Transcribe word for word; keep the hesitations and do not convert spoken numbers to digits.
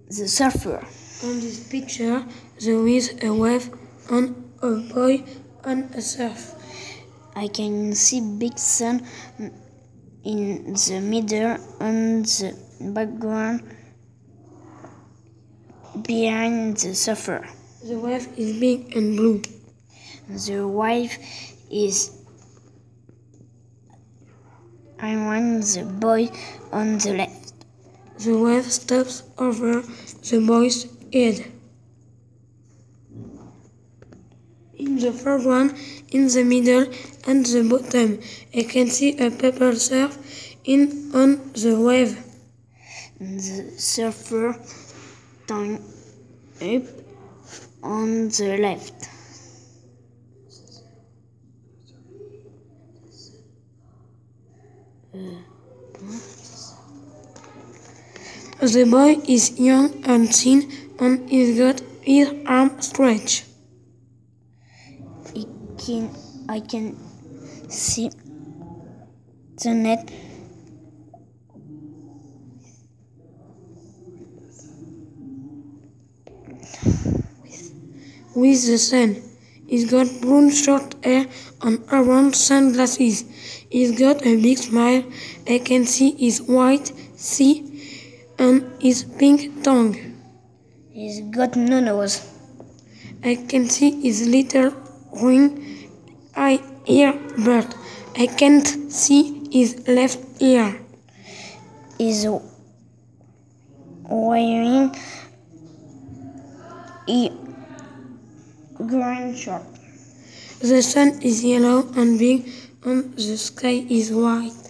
the surfer. On this picture, there is a wave and a boy on a surf. I can see big sun in the middle and the background behind the surfer. The wave is big and blue. The wave is around the boy on the left. The wave stops over the boy's head. In the foreground, in the middle and the bottom, I can see a paper surf in on the wave. The surfer turns up on the left. The boy is young and thin and he's got his arm stretched. I can, I can see the net with the sun. He's got brown short hair and orange sunglasses. He's got a big smile. I can see his white teeth and his pink tongue. He's got no nose. I can see his little ring eye ear, but I can't see his left ear. He's wearing a green shirt. The sun is yellow and big and the sky is white.